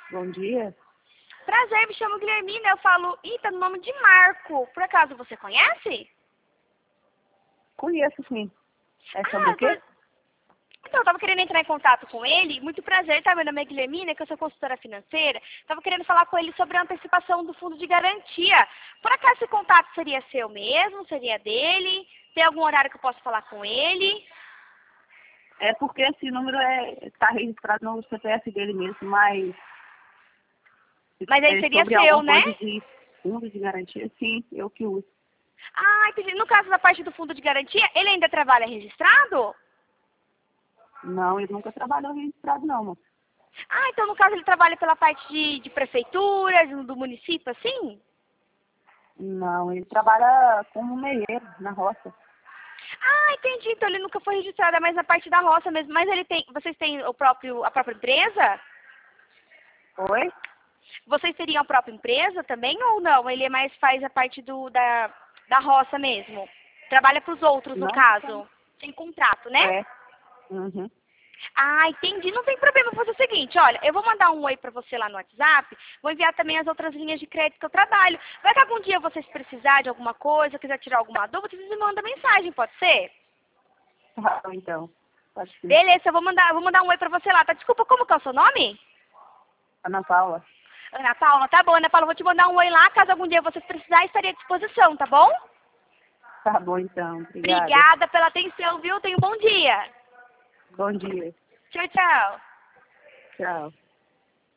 Bom dia. Prazer, me chamo Guilhermina, eu falo, tá no nome de Marco. Por acaso você conhece? Conheço, sim. É sobre o quê? Então, eu tava querendo entrar em contato com ele. Muito prazer, tá? Meu nome é Guilhermina, que eu sou consultora financeira. Tava querendo falar com ele sobre a antecipação do fundo de garantia. Por acaso esse contato seria seu mesmo? Seria dele? Tem algum horário que eu possa falar com ele? É porque esse número está registrado no CPF dele mesmo, mas Mas aí seria sobre seu, alguma né? coisa de fundo de garantia, sim, eu que uso. Ah, entendi. No caso da parte do fundo de garantia, ele ainda trabalha registrado? Não, ele nunca trabalhou registrado, não, moço. Ah, então no caso ele trabalha pela parte de prefeitura, do município, assim? Não, ele trabalha como meieiro na roça. Ah, entendi. Então ele nunca foi registrado, é mais na parte da roça mesmo. Mas ele tem, vocês têm a própria empresa? Oi? Vocês teriam a própria empresa também ou não? Ele faz a parte da roça mesmo. Trabalha para os outros, no Não? caso. Sem contrato, né? É. Uhum. Ah, entendi. Não tem problema. Vou fazer o seguinte, olha, eu vou mandar um oi pra você lá no WhatsApp, vou enviar também as outras linhas de crédito que eu trabalho. Vai que algum dia vocês precisarem de alguma coisa, quiser tirar alguma dúvida, vocês me mandam mensagem, pode ser? Tá bom, então. Pode ser. Beleza, eu vou mandar um oi pra você lá, tá? Desculpa, como que é o seu nome? Ana Paula. Ana Paula, tá bom, Ana Paula, eu vou te mandar um oi lá, caso algum dia vocês precisarem, estarei à disposição, tá bom? Tá bom, então. Obrigada. Obrigada pela atenção, viu? Tenha um bom dia. Bom dia. Tchau, tchau. Tchau.